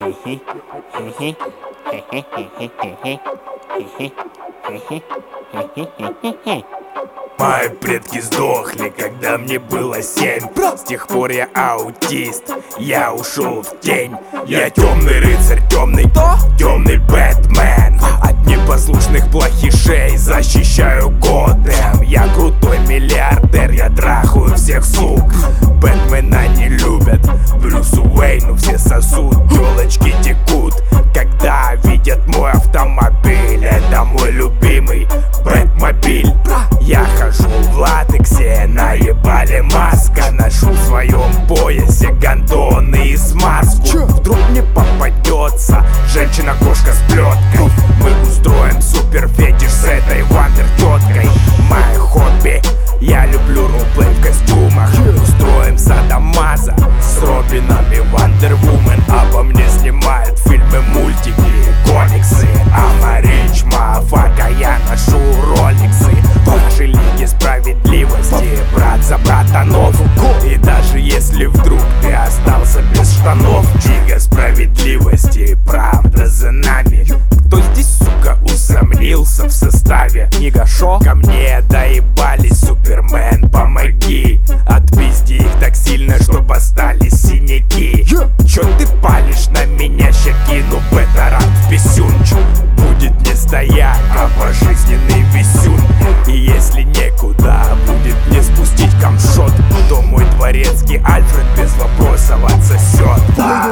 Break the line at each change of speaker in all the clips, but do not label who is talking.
Мои предки сдохли, когда мне было 7. С тех пор я аутист, я ушел в тень. Я темный рыцарь, темный Бэтмен. От непослушных плохишей защищаю Готэм. Я крутой миллиардер, я трахаю всех сук. Бэтмена не любят, Брюсу Уэйну все сосут. Телочки текут, когда видят мой автомобиль. Это мой любимый Бэтмобиль. Я хожу в латексе, наебали маска. Ношу в своем поясе гондоны и смазку. Вдруг мне попадется женщина-кошка с плеткой. Мы устроим супер фетиш с этой вандер-теткой. Мое хобби, я люблю ролплей в костюмах. Устроим садомаза с Робинами Вандервумен. Обо мне снимают фильмы, мультики, комиксы. I'm a rich motherfucker, я ношу роликсы. В нашей лиге справедливости, брат за братанов. И даже если вдруг ты остался без штанов, лига справедливости, правда за нами. Кто здесь, сука, усомнился в составе? Книга шо? Ко мне доебались, Супермен, помоги. Отпизди их так сильно, чтобы остались синяки. Чё ты палишь на меня, ща кину бета-ран в писюн. Будет не стояк, а пожизненный висюн. И если некуда будет мне спустить камшот, то мой дворецкий Альфред без вопросов отсосет.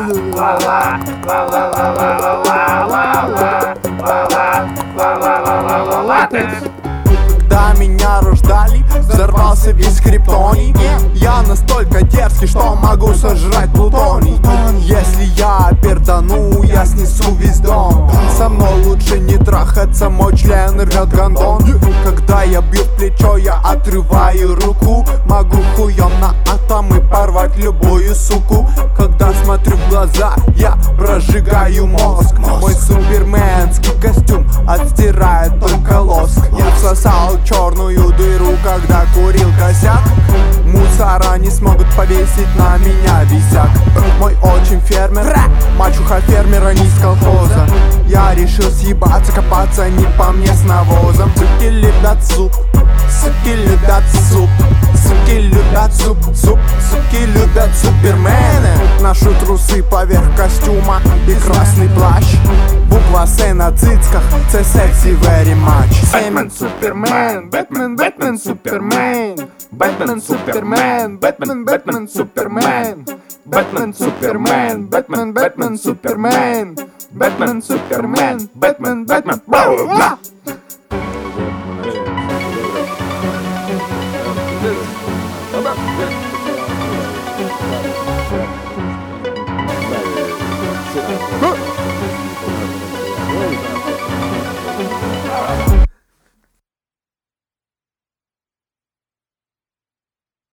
Когда меня рождали, взорвался весь криптоний. Я настолько дерзкий, что могу сожрать плутоний. Если я пердану, я снесу весь дом. Со мной лучше не трахаться, мой член рвет гондон. Когда я бью в плечо, я отрываю руку. Могу хуем на атомы порвать любую суку. Когда смотрю в глаза, я прожигаю мозг. Мой суперменский костюм отстирает только лоск. Я всосал черную дыру, когда курил косяк. Мусора не смогут повесить на меня висяк. Мой отчим фермер, мачуха фермера не из колхоза. Я решил съебаться, копаться не по мне с навозом. Суки любят суп, суки любят суп, суки любят суп, суки любят супермены. Ношу трусы поверх костюма и красный плащ. Буква С на цицках, це sexy very much.
Бэтмен, Супермен, Бэтмен, Бэтмен, Супермен. Бэтмен, Супермен, Бэтмен, Бэтмен, Супермен. Бэтмен, Супермен, Бэтмен, Бэтмен, Супермен. Бэтмен, Супермен, Бэтмен, Бэтмен.